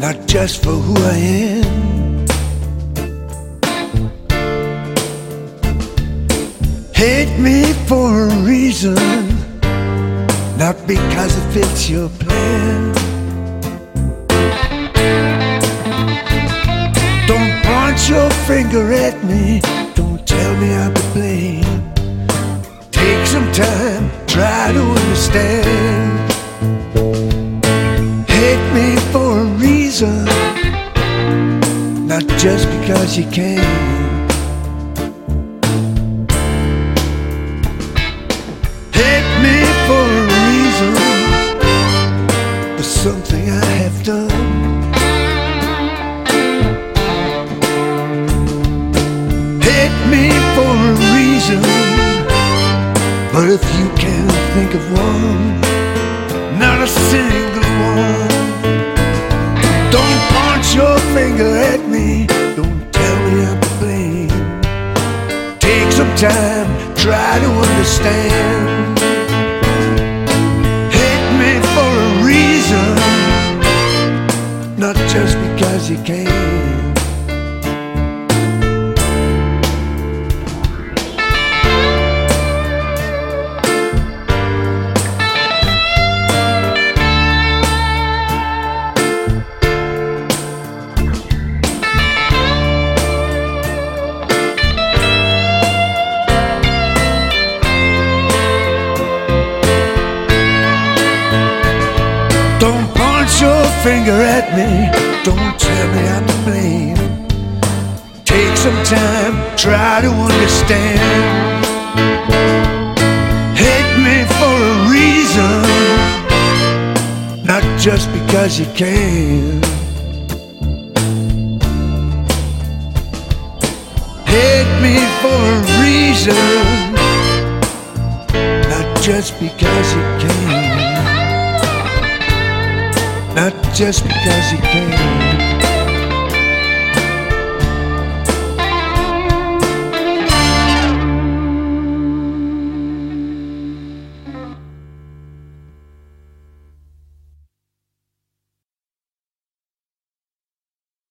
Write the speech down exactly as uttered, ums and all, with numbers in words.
not just for who I am. Hate me for a reason, not because it fits your plan. Don't point your finger at me, don't tell me I'm to blame. Take some time, try to understand. Hate me for a reason, not just because you can. Hate me for a reason, for something I have done. Hate me for a reason, but if you can't think of one, not a single one. Don't point your finger at me, don't tell me I'm to blame. Take some time, try to understand. Hate me for a reason, not just because you can. Don't point your finger at me, don't tell me I'm to blame. Take some time, try to understand. Hate me for a reason, not just because you can. Hate me for a reason, not just because you can. Not just because you can.